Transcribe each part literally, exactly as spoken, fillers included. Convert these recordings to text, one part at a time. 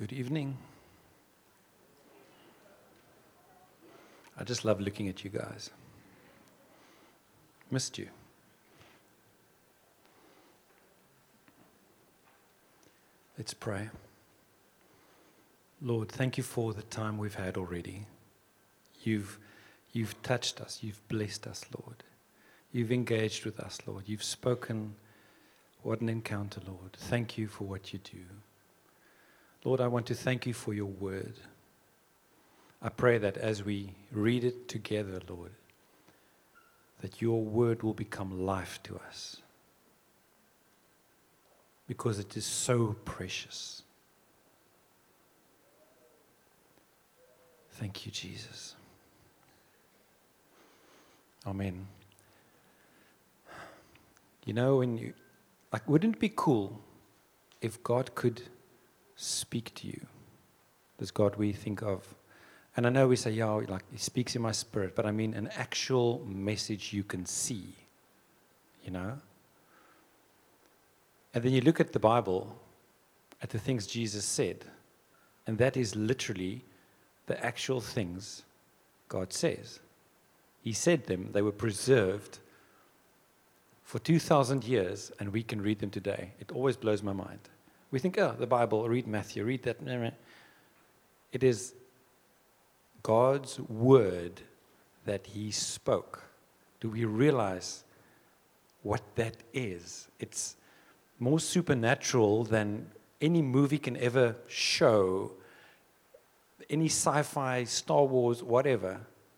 Good evening. I just love looking at you guys. Missed you. Let's pray. Lord, thank you for the time we've had already. You've, you've touched us. You've blessed us, Lord. You've engaged with us, Lord. You've spoken. What an encounter, Lord. Thank you for what you do. Lord, I want to thank you for your word. I pray that as we read it together, Lord, that your word will become life to us, because it is so precious. Thank you, Jesus. Amen. You know, when you, like, wouldn't it be cool if God could speak to you? This God we think of. And I know we say, yeah, like, he speaks in my spirit, but I mean an actual message you can see, you know? And then you look at the Bible, at the things Jesus said, and that is literally the actual things God says. He said them, they were preserved for two thousand years, and we can read them today. It always blows my mind. We think, oh, the Bible, read Matthew, read that. It is God's word that he spoke. Do we realize what that is? It's more supernatural than any movie can ever show, any sci-fi, Star Wars, whatever.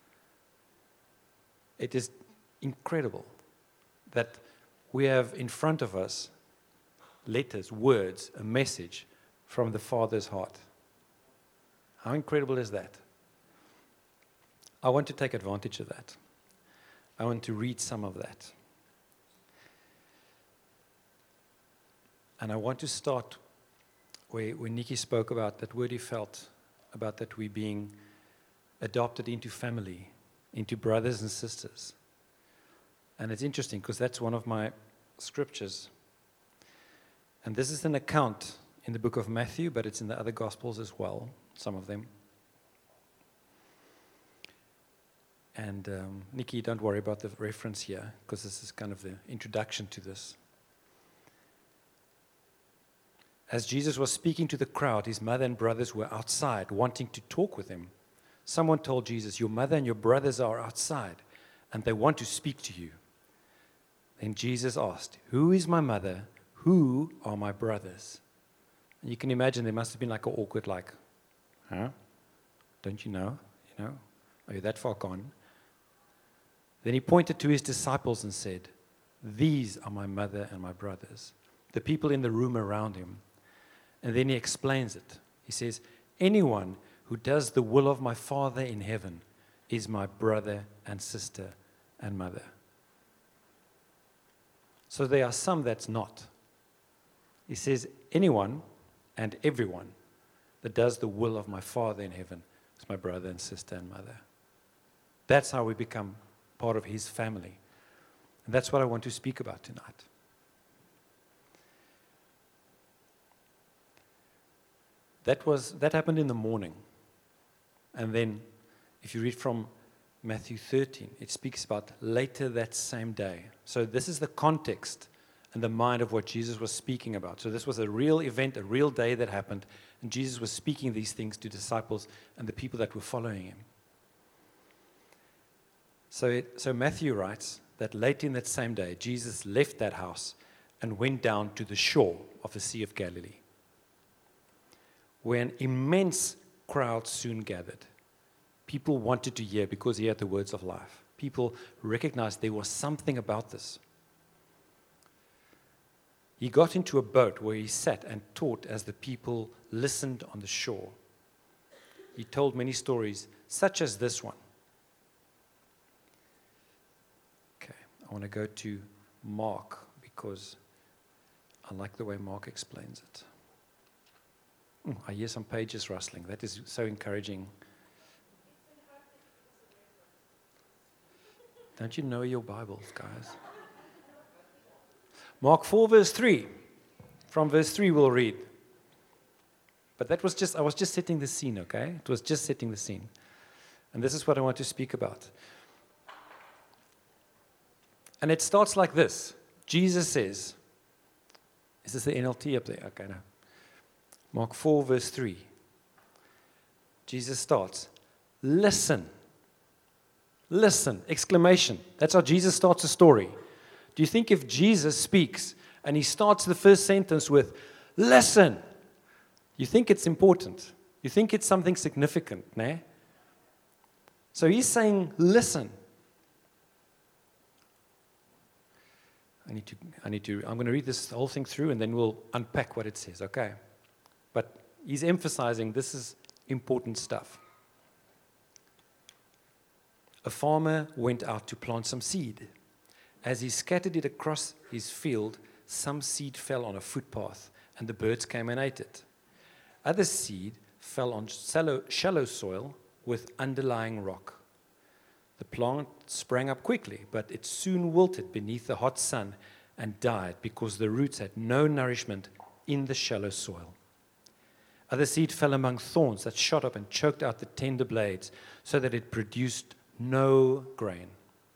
It is incredible that we have in front of us letters, words, a message from the Father's heart. How incredible is that? I want to take advantage of that. I want to read some of that. And I want to start where, where Nikki spoke about that word he felt, about that we being adopted into family, into brothers and sisters. And it's interesting because that's one of my scriptures. And this is an account in the book of Matthew, but it's in the other Gospels as well, some of them. And um, Nikki, don't worry about the reference here, because this is kind of the introduction to this. As Jesus was speaking to the crowd, his mother and brothers were outside wanting to talk with him. Someone told Jesus, your mother and your brothers are outside, and they want to speak to you. Then Jesus asked, who is my mother? Who are my brothers? And you can imagine there must have been like an awkward, like, huh? Don't you know? You know? Are you that far gone? Then he pointed to his disciples and said, these are my mother and my brothers, the people in the room around him. And then he explains it. He says, anyone who does the will of my Father in heaven is my brother and sister and mother. So there are some that's not. He says, anyone and everyone that does the will of my Father in heaven is my brother and sister and mother. That's how we become part of his family. And that's what I want to speak about tonight. That was that happened in the morning. And then if you read from Matthew thirteen, it speaks about later that same day. So this is the context and the mind of what Jesus was speaking about. So this was a real event, a real day that happened, and Jesus was speaking these things to disciples and the people that were following him. So, it, so Matthew writes that late in that same day, Jesus left that house and went down to the shore of the Sea of Galilee, where an immense crowd soon gathered. People wanted to hear because he had the words of life. People recognized there was something about this. He got into a boat where he sat and taught as the people listened on the shore. He told many stories, such as this one. Okay, I want to go to Mark because I like the way Mark explains it. Oh, I hear some pages rustling. That is so encouraging. Don't you know your Bibles, guys? Mark four, verse three. From verse three, we'll read. But that was just, I was just setting the scene, okay? It was just setting the scene. And this is what I want to speak about. And it starts like this. Jesus says, is this the N L T up there? Okay, no. Mark four, verse three. Jesus starts, listen. Listen, exclamation. That's how Jesus starts a story. Do you think if Jesus speaks and he starts the first sentence with, listen, you think it's important? You think it's something significant, nah? So he's saying, listen. I need to, I need to, I'm going to read this whole thing through and then we'll unpack what it says, okay? But he's emphasizing this is important stuff. A farmer went out to plant some seed. As he scattered it across his field, some seed fell on a footpath, and the birds came and ate it. Other seed fell on shallow, shallow soil with underlying rock. The plant sprang up quickly, but it soon wilted beneath the hot sun and died because the roots had no nourishment in the shallow soil. Other seed fell among thorns that shot up and choked out the tender blades so that it produced no grain.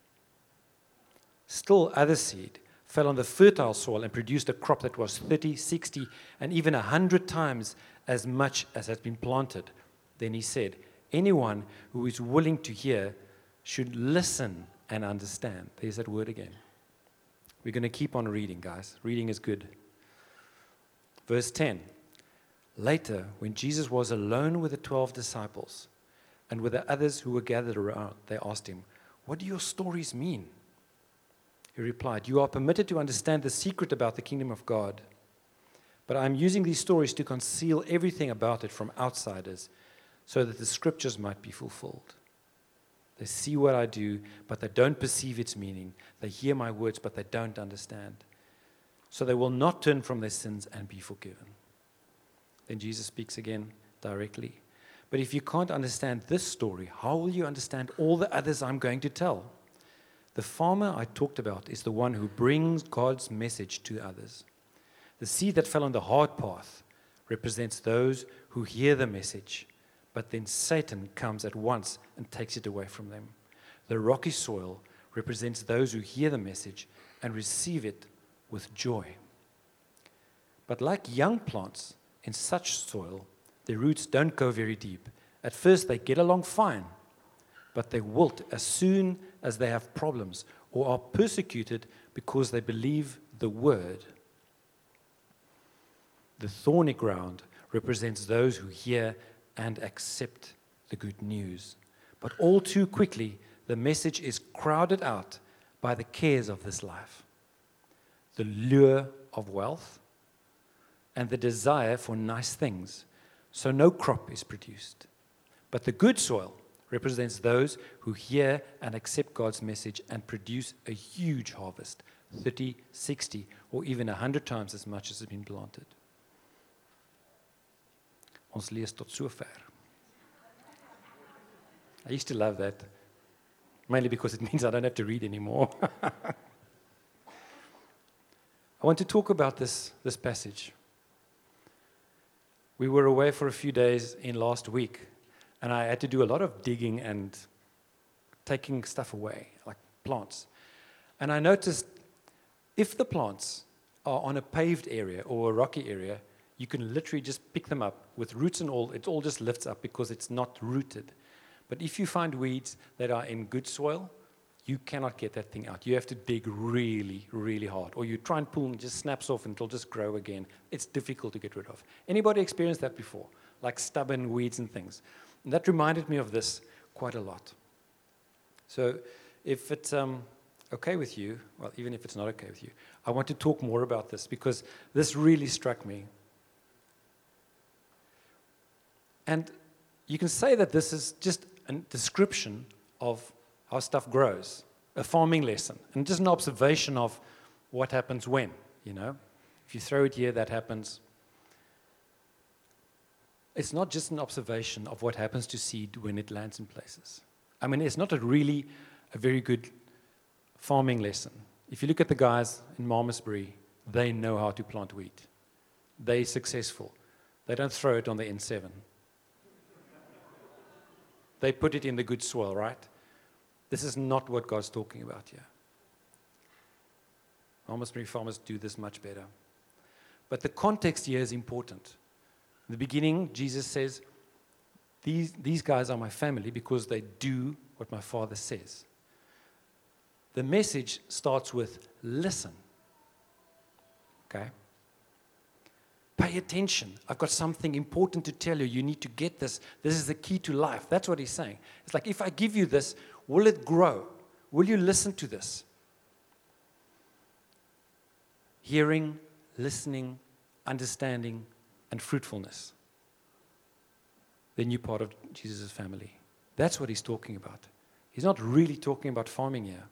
Still other seed fell on the fertile soil and produced a crop that was thirty, sixty, and even one hundred times as much as had been planted. Then he said, anyone who is willing to hear should listen and understand. There's that word again. We're going to keep on reading, guys. Reading is good. Verse ten. Later, when Jesus was alone with the twelve disciples and with the others who were gathered around, they asked him, what do your stories mean? He replied, you are permitted to understand the secret about the kingdom of God, but I am using these stories to conceal everything about it from outsiders so that the scriptures might be fulfilled. They see what I do, but they don't perceive its meaning. They hear my words, but they don't understand. So they will not turn from their sins and be forgiven. Then Jesus speaks again directly. But if you can't understand this story, how will you understand all the others I'm going to tell? The farmer I talked about is the one who brings God's message to others. The seed that fell on the hard path represents those who hear the message, but then Satan comes at once and takes it away from them. The rocky soil represents those who hear the message and receive it with joy. But like young plants in such soil, their roots don't go very deep. At first, they get along fine, but they wilt as soon as they have problems or are persecuted because they believe the word. The thorny ground represents those who hear and accept the good news. But all too quickly, the message is crowded out by the cares of this life, the lure of wealth, and the desire for nice things, so no crop is produced. But the good soil represents those who hear and accept God's message and produce a huge harvest, thirty, sixty, or even one hundred times as much as has been planted. Ons lees tot sover. I used to love that, mainly because it means I don't have to read anymore. I want to talk about this, this passage. We were away for a few days in last week, and I had to do a lot of digging and taking stuff away, like plants. And I noticed if the plants are on a paved area or a rocky area, you can literally just pick them up with roots and all. It all just lifts up because it's not rooted. But if you find weeds that are in good soil, you cannot get that thing out. You have to dig really, really hard. Or you try and pull and it just snaps off and it'll just grow again. It's difficult to get rid of. Anybody experienced that before? Like stubborn weeds and things. And that reminded me of this quite a lot. So if it's um, okay with you, well, even if it's not okay with you, I want to talk more about this because this really struck me. And you can say that this is just a description of how stuff grows, a farming lesson, and just an observation of what happens when, you know. If you throw it here, that happens. It's not just an observation of what happens to seed when it lands in places. I mean, it's not a really a very good farming lesson. If you look at the guys in Malmesbury, they know how to plant wheat. They're successful. They don't throw it on the N seven. They put it in the good soil, right? This is not what God's talking about here. Almost farmers do this much better. But the context here is important. In the beginning, Jesus says, these, these guys are my family because they do what my Father says. The message starts with listen. Okay? Pay attention. I've got something important to tell you. You need to get this. This is the key to life. That's what he's saying. It's like, if I give you this, will it grow? Will you listen to this? Hearing, listening, understanding, and fruitfulness. The new part of Jesus' family. That's what he's talking about. He's not really talking about farming here.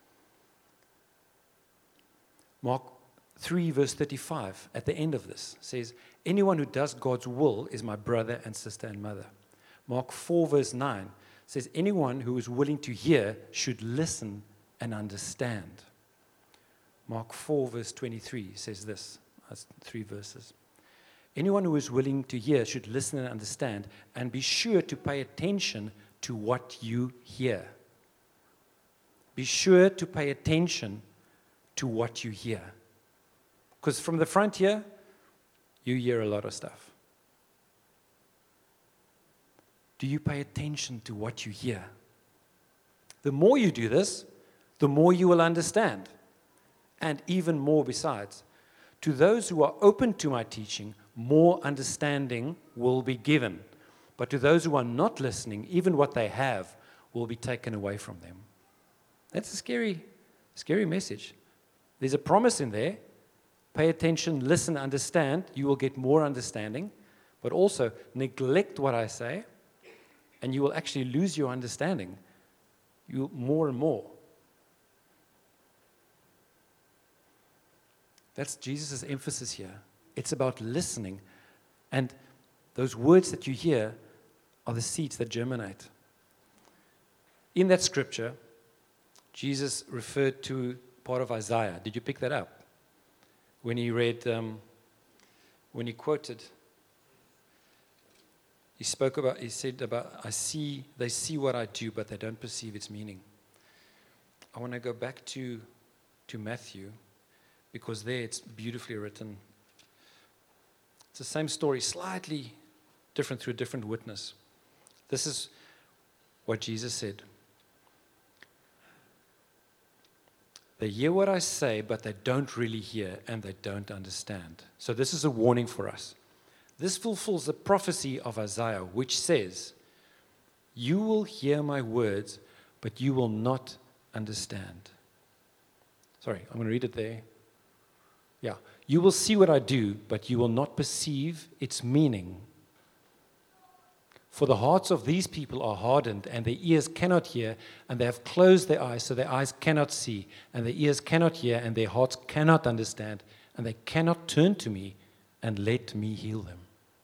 Mark three, verse thirty-five, at the end of this, says, anyone who does God's will is my brother and sister and mother. Mark four, verse nine, says, anyone who is willing to hear should listen and understand. Mark four, verse twenty-three says this. That's three verses. Anyone who is willing to hear should listen and understand, and be sure to pay attention to what you hear. Be sure to pay attention to what you hear. Because from the front here, you hear a lot of stuff. Do you pay attention to what you hear? The more you do this, the more you will understand. And even more besides. To those who are open to my teaching, more understanding will be given. But to those who are not listening, even what they have will be taken away from them. That's a scary, scary message. There's a promise in there. Pay attention, listen, understand. You will get more understanding. But also, neglect what I say, and you will actually lose your understanding. You more and more. That's Jesus' emphasis here. It's about listening. And those words that you hear are the seeds that germinate. In that scripture, Jesus referred to part of Isaiah. Did you pick that up? When he read, um, when he quoted, he spoke about, he said about, I see, they see what I do, but they don't perceive its meaning. I want to go back to, to Matthew, because there it's beautifully written. It's the same story, slightly different through a different witness. This is what Jesus said. They hear what I say, but they don't really hear, and they don't understand. So this is a warning for us. This fulfills the prophecy of Isaiah, which says, you will hear my words, but you will not understand. Sorry, I'm going to read it there. Yeah. You will see what I do, but you will not perceive its meaning. For the hearts of these people are hardened, and their ears cannot hear, and they have closed their eyes, so their eyes cannot see, and their ears cannot hear, and their hearts cannot understand, and they cannot turn to me and let me heal them.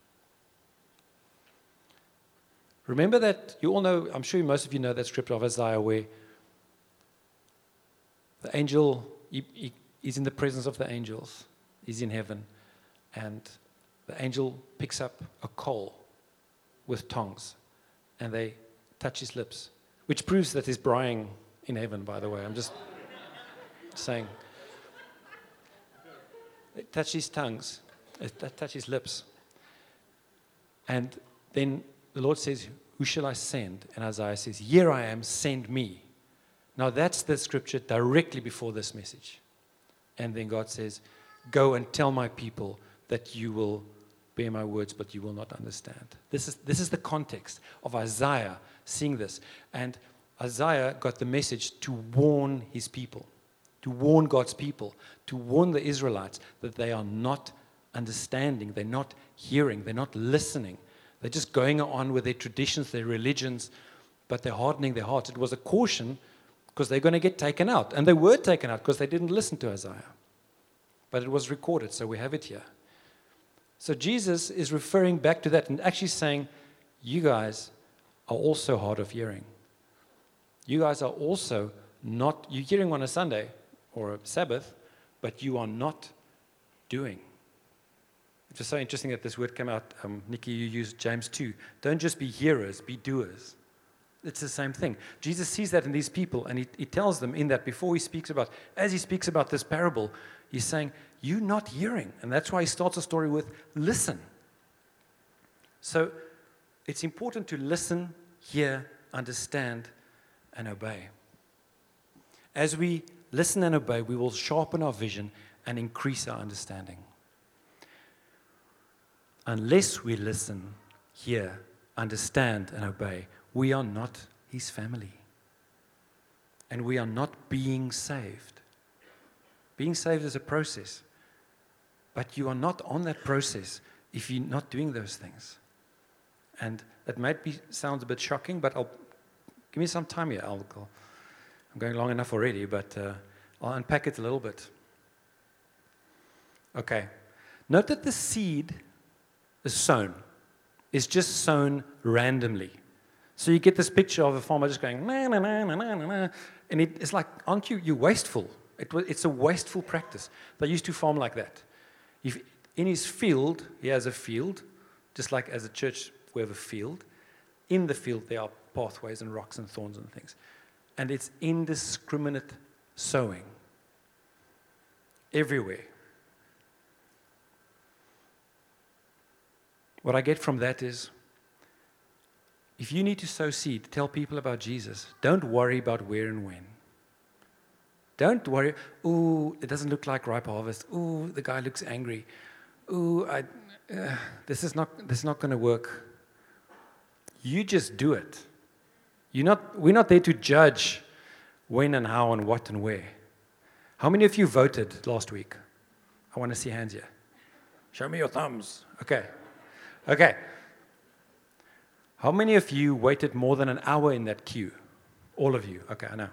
Remember that, you all know, I'm sure most of you know that scripture of Isaiah where the angel, he, he, he's in the presence of the angels, he's in heaven, and the angel picks up a coal with tongs, and they touch his lips, which proves that he's braaiing in heaven, by the way. I'm just saying. They touch his tongues, they touch his lips. And then the Lord says, who shall I send? And Isaiah says, here I am, send me. Now that's the scripture directly before this message. And then God says, go and tell my people that you will bear my words, but you will not understand. This is, this is the context of Isaiah seeing this. And Isaiah got the message to warn his people, to warn God's people, to warn the Israelites that they are not understanding, they're not hearing, they're not listening. They're just going on with their traditions, their religions, but they're hardening their hearts. It was a caution because they're going to get taken out. And they were taken out because they didn't listen to Isaiah. But it was recorded, so we have it here. So Jesus is referring back to that and actually saying, you guys are also hard of hearing. You guys are also not, you're hearing on a Sunday or a Sabbath, but you are not doing. It's just so interesting that this word came out. Um, Nikki, you used James two. Don't just be hearers, be doers. It's the same thing. Jesus sees that in these people, and he, he tells them in that before he speaks about, as he speaks about this parable, he's saying, you're not hearing. And that's why he starts the story with, listen. So it's important to listen, hear, understand, and obey. As we listen and obey, we will sharpen our vision and increase our understanding. Unless we listen, hear, understand, and obey, we are not his family. And we are not being saved. Being saved is a process. But you are not on that process if you're not doing those things. And that might be sounds a bit shocking, but I'll give me some time here. I'll, I'll, I'm going long enough already, but uh, I'll unpack it a little bit. Okay. Note that the seed is sown. It's just sown randomly. So you get this picture of a farmer just going, na, na, na, na, na, na, and it, it's like, aren't you, you're wasteful. It, it's a wasteful practice. They used to farm like that. If in his field, he has a field, just like as a church, we have a field. In the field, there are pathways and rocks and thorns and things. And it's indiscriminate sowing. Everywhere. What I get from that is, if you need to sow seed, tell people about Jesus. Don't worry about where and when. Don't worry, ooh, it doesn't look like ripe harvest. Ooh, the guy looks angry. Ooh, I, uh, this is not, this is not going to work. You just do it. You're not, we're not there to judge when and how and what and where. How many of you voted last week? I want to see hands here. Show me your thumbs. Okay. Okay. How many of you waited more than an hour in that queue? All of you. Okay, I know.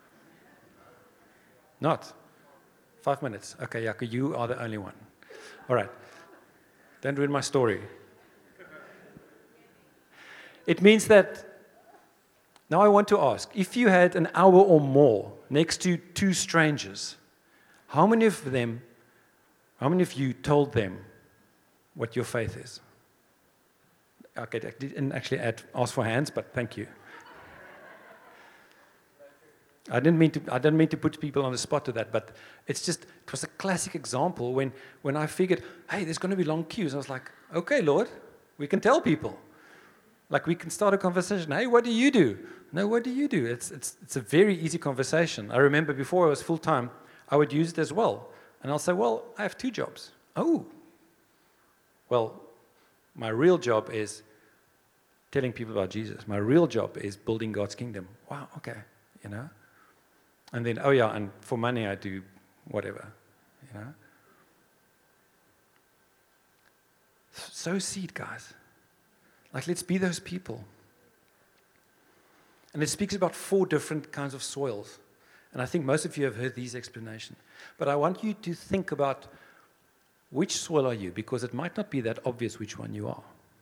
Not? Five minutes. Okay, Yaka, you are the only one. All right. Don't ruin my story. It means that, now I want to ask, if you had an hour or more next to two strangers, how many of them, how many of you told them what your faith is? Okay, I didn't actually add, ask for hands, but thank you. I didn't mean to. I didn't mean to put people on the spot to that, but it's just it was a classic example when when I figured, hey, there's going to be long queues. I was like, okay, Lord, we can tell people, like we can start a conversation. Hey, what do you do? No, what do you do? It's it's it's a very easy conversation. I remember before I was full time, I would use it as well, and I'll say, well, I have two jobs. Oh, well. My real job is telling people about Jesus. My real job is building God's kingdom. Wow, okay, you know. And then, oh yeah, and for money I do whatever, you know. Sow seed, guys. Like, let's be those people. And it speaks about four different kinds of soils. And I think most of you have heard these explanations. But I want you to think about which soil are you? Because it might not be that obvious which one you are.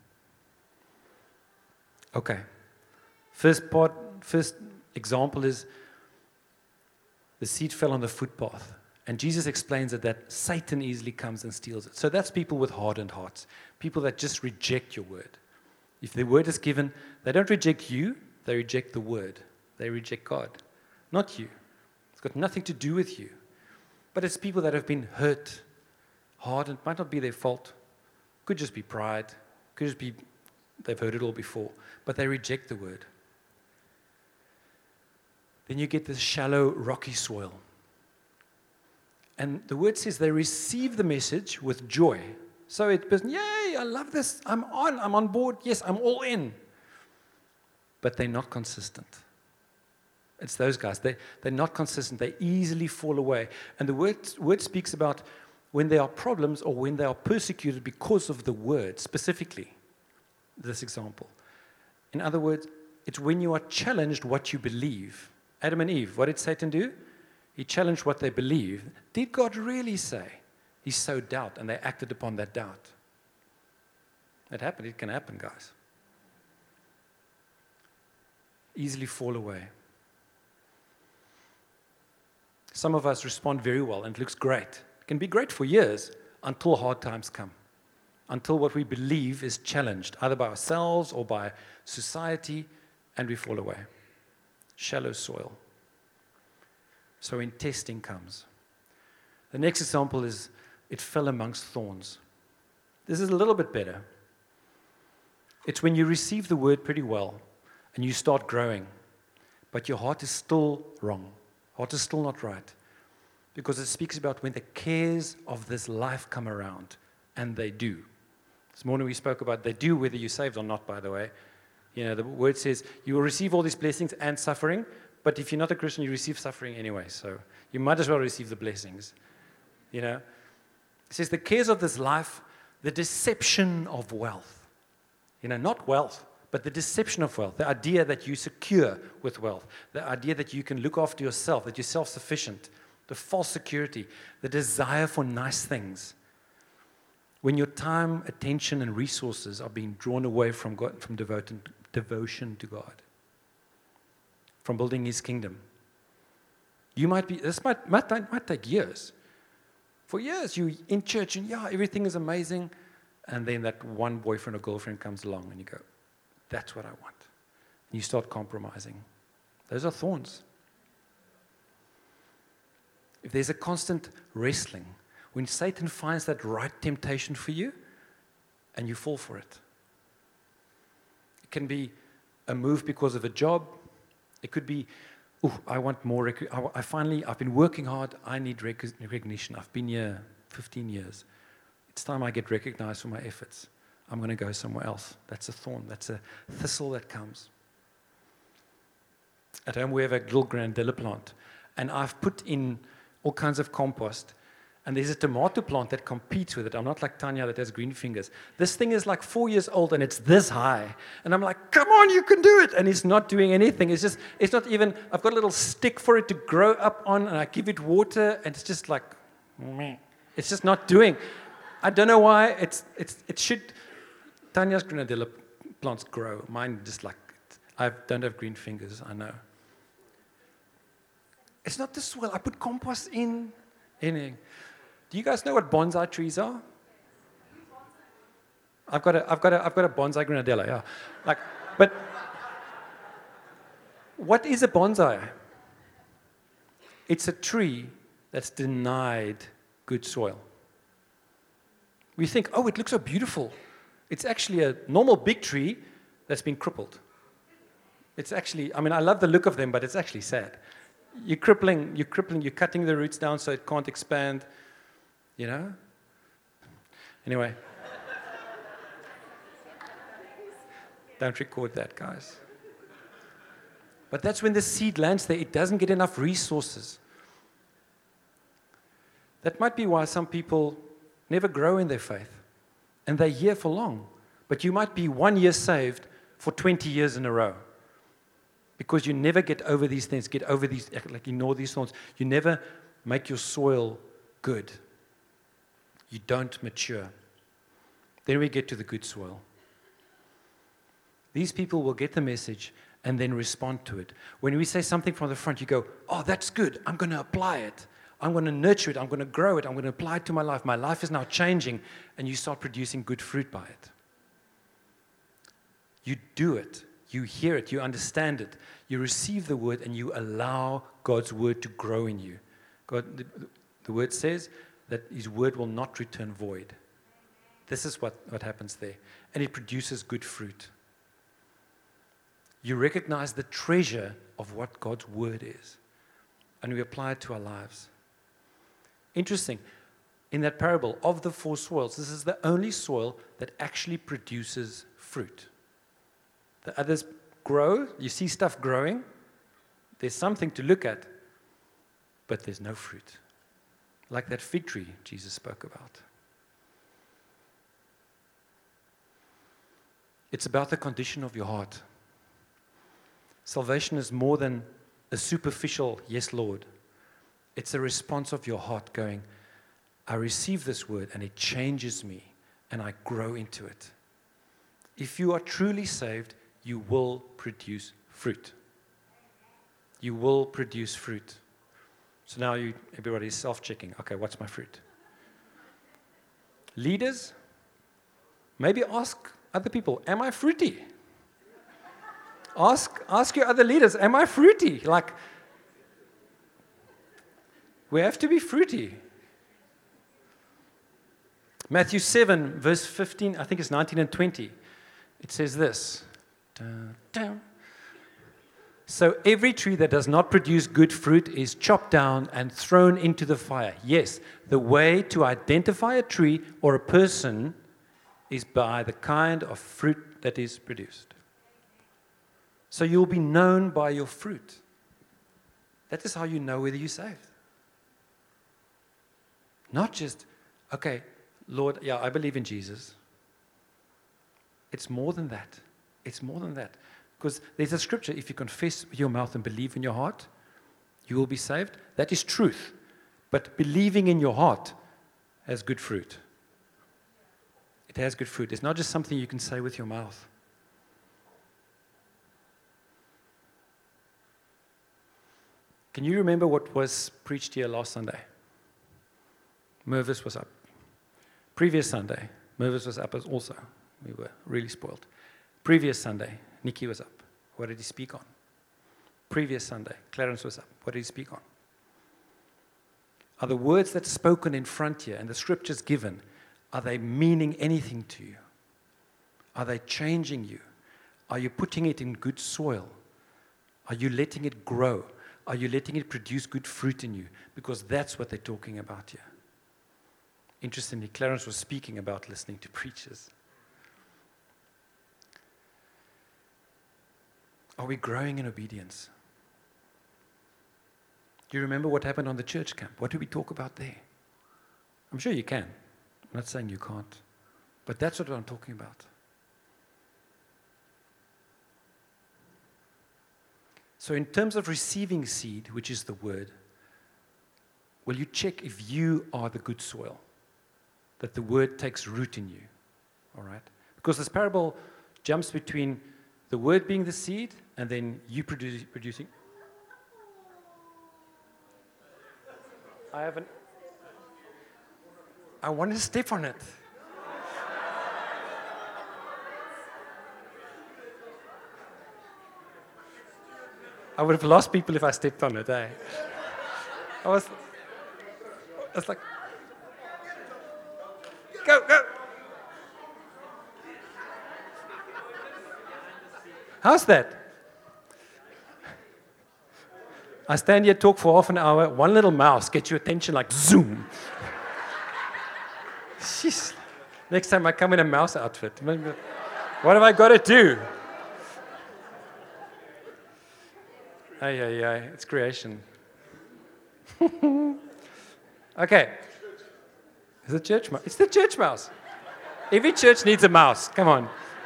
Okay. First part, first example is the seed fell on the footpath. And Jesus explains that, that Satan easily comes and steals it. So that's people with hardened hearts. People that just reject your word. If the word is given, they don't reject you, they reject the word. They reject God, not you. It's got nothing to do with you. But it's people that have been hurt, hardened, might not be their fault. Could just be pride. Could just be they've heard it all before. But they reject the word. Then you get this shallow, rocky soil. And the word says they receive the message with joy. So it was, yay, I love this. I'm on, I'm on board. Yes, I'm all in. But they're not consistent. It's those guys. They, they're not consistent. They easily fall away. And the word, word speaks about when there are problems or when they are persecuted because of the word, specifically, this example. In other words, it's when you are challenged what you believe. Adam and Eve, what did Satan do? He challenged what they believe. Did God really say? He sowed doubt, and they acted upon that doubt. It happened. It can happen, guys. Easily fall away. Some of us respond very well, and it looks great. It can be great for years until hard times come. until what we believe is challenged, either by ourselves or by society, and we fall away. Shallow soil. So when testing comes. The next example is it fell amongst thorns. This is a little bit better. It's when you receive the word pretty well and you start growing, but your heart is still wrong. Heart is still not right. Because it speaks about when the cares of this life come around, and they do. This morning we spoke about they do whether you're saved or not, by the way. You know, the word says you will receive all these blessings and suffering, but if you're not a Christian, you receive suffering anyway, so you might as well receive the blessings. You know, it says the cares of this life, the deception of wealth. You know, not wealth, but the deception of wealth, the idea that you're secure with wealth, the idea that you can look after yourself, that you're self-sufficient, the false security, the desire for nice things. When your time, attention, and resources are being drawn away from God, from devoted, devotion to God, from building His kingdom. You might be, this might, might, might take years. For years, you're in church and yeah, everything is amazing. And then that one boyfriend or girlfriend comes along and you go, that's what I want. And you start compromising. Those are thorns. If there's a constant wrestling, when Satan finds that right temptation for you and you fall for it, it can be a move because of a job. It could be, oh, I want more. Rec- I, I finally, I've been working hard. I need rec- recognition. I've been here fifteen years. It's time I get recognized for my efforts. I'm going to go somewhere else. That's a thorn. That's a thistle that comes. At home, we have a little grandilla plant, and I've put in all kinds of compost, and there's a tomato plant that competes with it. I'm not like Tanya that has green fingers. This thing is like four years old, and it's this high. And I'm like, come on, you can do it. And it's not doing anything. It's just, it's not even, I've got a little stick for it to grow up on, and I give it water, and it's just like, meh. It's just not doing. I don't know why. It's, it's, it should, Tanya's grenadilla plants grow. Mine just like, I don't have green fingers, I know. It's not the soil. I put compost in. in. Do you guys know what bonsai trees are? I've got a, I've got a, I've got a bonsai grenadilla, yeah. Like, but what is a bonsai? It's a tree that's denied good soil. We think, oh, it looks so beautiful. It's actually a normal big tree that's been crippled. It's actually, I mean, I love the look of them, but it's actually sad. You're crippling, you're crippling, you're cutting the roots down so it can't expand, you know? Anyway. Don't record that, guys. But that's when the seed lands there, it doesn't get enough resources. That might be why some people never grow in their faith, and they're here for long. But you might be one year saved for twenty years in a row. Because you never get over these things, get over these, like ignore these thorns. You never make your soil good. You don't mature. Then we get to the good soil. These people will get the message and then respond to it. When we say something from the front, you go, oh, that's good. I'm going to apply it. I'm going to nurture it. I'm going to grow it. I'm going to apply it to my life. My life is now changing. And you start producing good fruit by it. You do it. You hear it, you understand it, you receive the word, and you allow God's word to grow in you. God, the, the word says that His word will not return void. This is what, what happens there. And it produces good fruit. You recognize the treasure of what God's word is. And we apply it to our lives. Interesting. In that parable of the four soils, this is the only soil that actually produces fruit. The others grow. You see stuff growing. There's something to look at, but there's no fruit. Like that fig tree Jesus spoke about. It's about the condition of your heart. Salvation is more than a superficial, yes, Lord. It's a response of your heart going, I receive this word and it changes me and I grow into it. If you are truly saved, you will produce fruit. You will produce fruit. So now you, everybody's self-checking. Okay, what's my fruit? Leaders, Maybe ask other people, am I fruity? Ask, ask your other leaders, am I fruity? Like, we have to be fruity. Matthew seven, verse fifteen, I think it's nineteen and twenty. It says this. Dun, dun. So every tree that does not produce good fruit is chopped down and thrown into the fire. Yes, the way to identify a tree or a person is by the kind of fruit that is produced. So you'll be known by your fruit. That is how you know whether you're saved. Not just, okay, Lord, yeah, I believe in Jesus. It's more than that. It's more than that. Because there's a scripture, if you confess with your mouth and believe in your heart, you will be saved. That is truth. But believing in your heart has good fruit. It has good fruit. It's not just something you can say with your mouth. Can you remember what was preached here last Sunday? Mervis was up. Previous Sunday, Mervis was up as also. We were really spoiled. Previous Sunday, Nikki was up. What did he speak on? Previous Sunday, Clarence was up. What did he speak on? Are the words that's spoken in front here and the scriptures given, are they meaning anything to you? Are they changing you? Are you putting it in good soil? Are you letting it grow? Are you letting it produce good fruit in you? Because that's what they're talking about here. Interestingly, Clarence was speaking about listening to preachers. Are we growing in obedience? Do you remember what happened on the church camp? What did we talk about there? I'm sure you can. I'm not saying you can't. But that's what I'm talking about. So in terms of receiving seed, which is the word, will you check if you are the good soil? That the word takes root in you. All right? Because this parable jumps between the word being the seed and then you produce, producing. I haven't. I want to step on it. I would have lost people if I stepped on it, eh? I was, I was like, go, go. How's that? I stand here, talk for half an hour, one little mouse gets your attention like zoom. Jeez. Next time I come in a mouse outfit, what have I got to do? Ay, ay, ay, it's creation. Okay. Is it church mouse? It's the church mouse. Every church needs a mouse. Come on.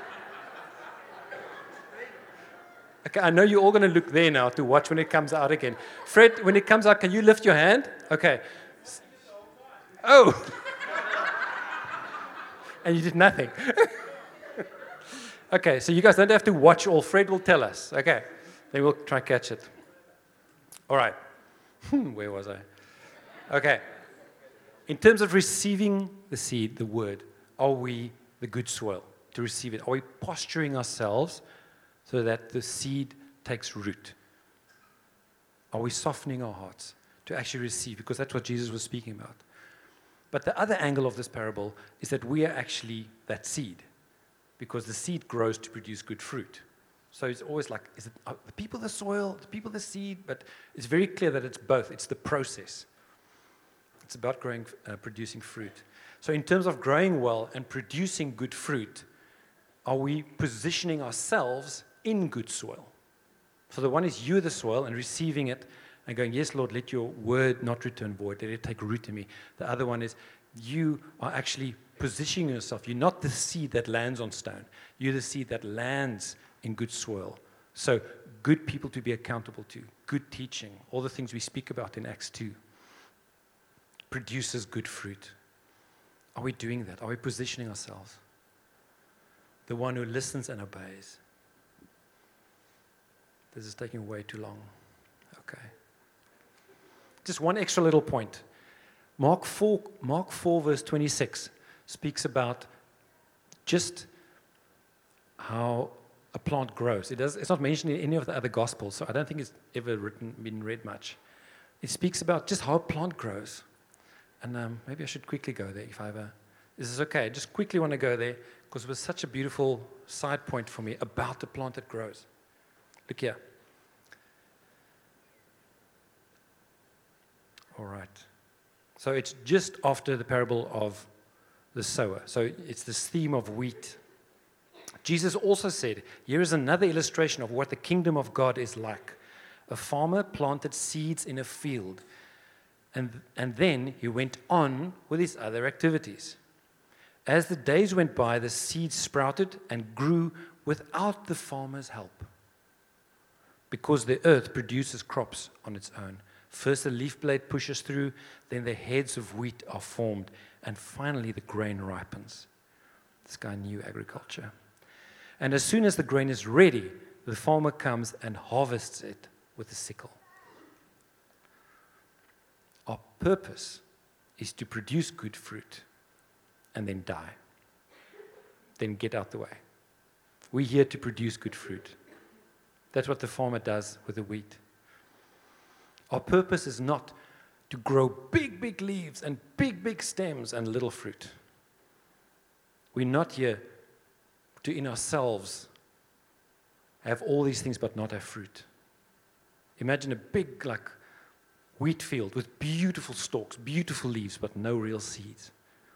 Okay, I know you're all going to look there now to watch when it comes out again. Fred, when it comes out, can you lift your hand? Okay. Oh. And you did nothing. Okay, so you guys don't have to watch all. Fred will tell us. Okay. Then we'll try to catch it. All right. Where was I? Okay. In terms of receiving the seed, the word, are we the good soil to receive it? Are we posturing ourselves so that the seed takes root? Are we softening our hearts to actually receive? Because that's what Jesus was speaking about. But the other angle of this parable is that we are actually that seed, because the seed grows to produce good fruit. So it's always like, is it the people the soil, the people the seed? But it's very clear that it's both. It's the process. It's about growing, uh, producing fruit. So in terms of growing well and producing good fruit, are we positioning ourselves in good soil? So the one is you, the soil, and receiving it and going, yes, Lord, let your word not return void. Let it take root in me. The other one is you are actually positioning yourself. You're not the seed that lands on stone. You're the seed that lands in good soil. So good people to be accountable to, good teaching, all the things we speak about in Acts two, produces good fruit. Are we doing that? Are we positioning ourselves? The one who listens and obeys. This is taking way too long. Okay. Just one extra little point. Mark four, Mark four verse twenty-six speaks about just how a plant grows. It does, it's not mentioned in any of the other Gospels, so I don't think it's ever written, been read much. It speaks about just how a plant grows. And um, maybe I should quickly go there if I ever... This is okay. I just quickly want to go there because it was such a beautiful side point for me about the plant that grows. Look here. All right. So it's just after the parable of the sower. So it's this theme of wheat. Jesus also said, here is another illustration of what the kingdom of God is like. A farmer planted seeds in a field, and, and then he went on with his other activities. As the days went by, the seeds sprouted and grew without the farmer's help, because the earth produces crops on its own. First the leaf blade pushes through, then the heads of wheat are formed, and finally the grain ripens. This guy knew agriculture. And as soon as the grain is ready, the farmer comes and harvests it with a sickle. Our purpose is to produce good fruit and then die. Then get out the way. We're here to produce good fruit. That's what the farmer does with the wheat. Our purpose is not to grow big, big leaves and big, big stems and little fruit. We're not here to, in ourselves, have all these things but not have fruit. Imagine a big, like, wheat field with beautiful stalks, beautiful leaves, but no real seeds.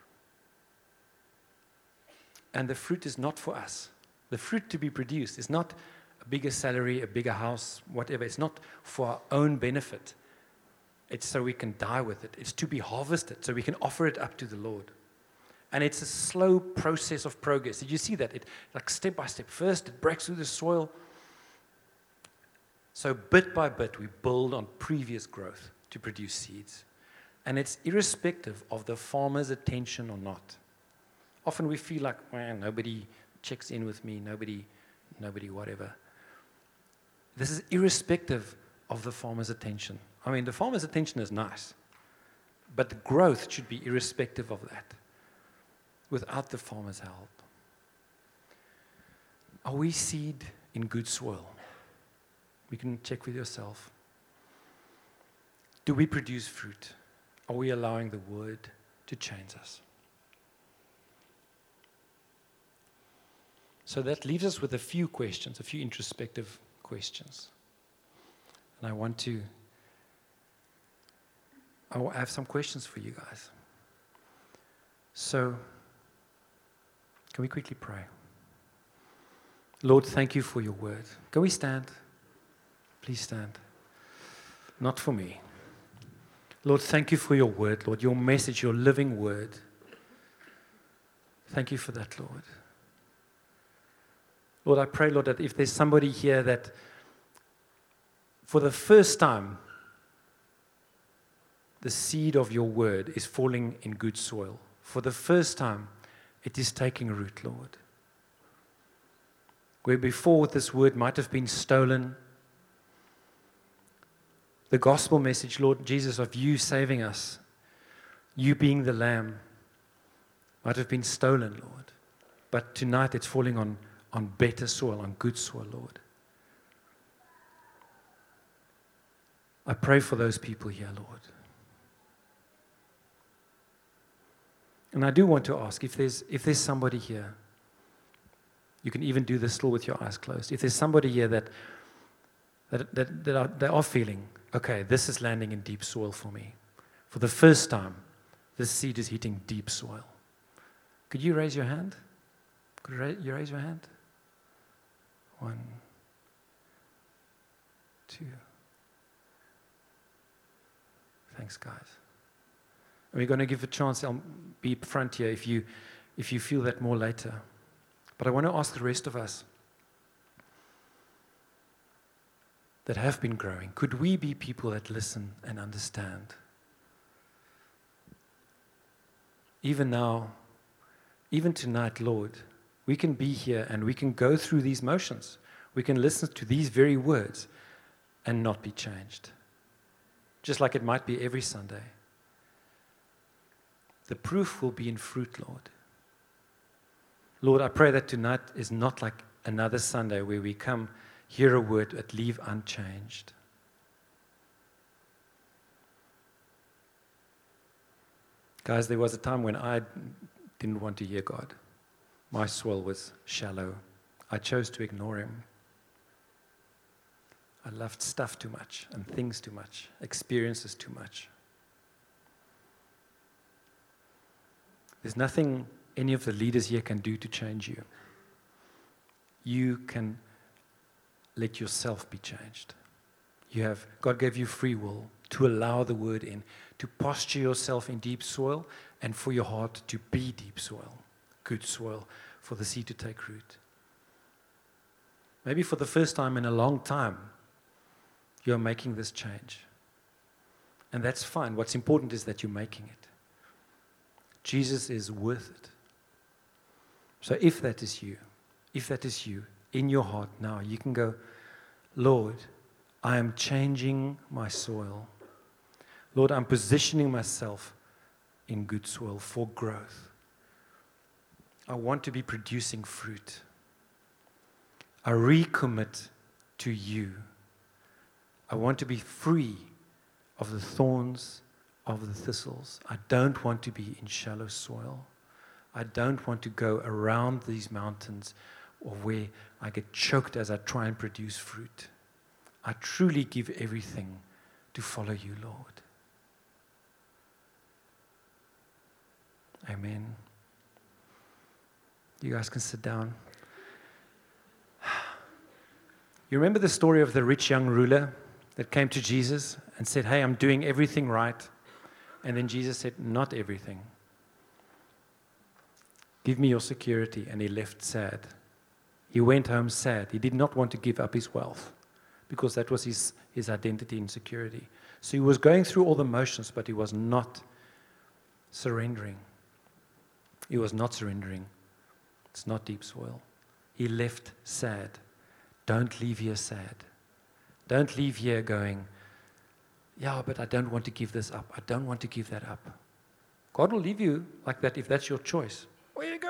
And the fruit is not for us. The fruit to be produced is not a bigger salary, a bigger house, whatever. It's not for our own benefit. It's so we can die with it. It's to be harvested, so we can offer it up to the Lord. And it's a slow process of progress. Did you see that? It, like step by step. First, it breaks through the soil. So bit by bit, we build on previous growth to produce seeds. And it's irrespective of the farmer's attention or not. Often we feel like, man, nobody checks in with me, nobody, nobody whatever. This is irrespective of the farmer's attention. I mean, the farmer's attention is nice, but the growth should be irrespective of that, without the farmer's help. Are we seed in good soil? You can check with yourself. Do we produce fruit? Are we allowing the word to change us? So that leaves us with a few questions, a few introspective questions. And I want to, I have some questions for you guys. So, can we quickly pray? Lord, thank you for your word. Can we stand? Please stand. Not for me. Lord, thank you for your word, Lord, your message, your living word. Thank you for that, Lord. Lord, I pray, Lord, that if there's somebody here that for the first time the seed of your word is falling in good soil, for the first time it is taking root, Lord. Where before this word might have been stolen, the gospel message, Lord Jesus, of you saving us, you being the Lamb, might have been stolen, Lord. But tonight it's falling on, on better soil, on good soil, Lord. I pray for those people here, Lord. And I do want to ask, if there's, if there's somebody here, you can even do this still with your eyes closed. If there's somebody here that, that, that, that are, they are feeling, okay, this is landing in deep soil for me. For the first time, this seed is hitting deep soil. Could you raise your hand? Could you raise your hand? One, two. Thanks, guys. We're going to give a chance. I'll be up front here if you, if you feel that more later. But I want to ask the rest of us that have been growing, could we be people that listen and understand? Even now, even tonight, Lord, we can be here and we can go through these motions. We can listen to these very words and not be changed. Just like it might be every Sunday. The proof will be in fruit, Lord. Lord, I pray that tonight is not like another Sunday where we come, hear a word, but leave unchanged. Guys, there was a time when I didn't want to hear God. My soul was shallow. I chose to ignore him. I loved stuff too much and things too much, experiences too much. There's nothing any of the leaders here can do to change you. You can let yourself be changed. You have, God gave you free will to allow the word in, to posture yourself in deep soil, and for your heart to be deep soil, good soil, for the seed to take root. Maybe for the first time in a long time, you're making this change. And that's fine. What's important is that you're making it. Jesus is worth it. So if that is you, if that is you, in your heart now, you can go, Lord, I am changing my soil. Lord, I'm positioning myself in good soil for growth. I want to be producing fruit. I recommit to you. I want to be free of the thorns, of the thistles. I don't want to be in shallow soil. I don't want to go around these mountains or where I get choked as I try and produce fruit. I truly give everything to follow you, Lord. Amen. You guys can sit down. You remember the story of the rich young ruler that came to Jesus and said, hey, I'm doing everything right. And then Jesus said, not everything. Give me your security. And he left sad. He went home sad. He did not want to give up his wealth because that was his, his identity and security. So he was going through all the motions, but he was not surrendering. He was not surrendering. It's not deep soil. He left sad. Don't leave here sad. Don't leave here going, yeah, but I don't want to give this up. I don't want to give that up. God will leave you like that if that's your choice. Where you go?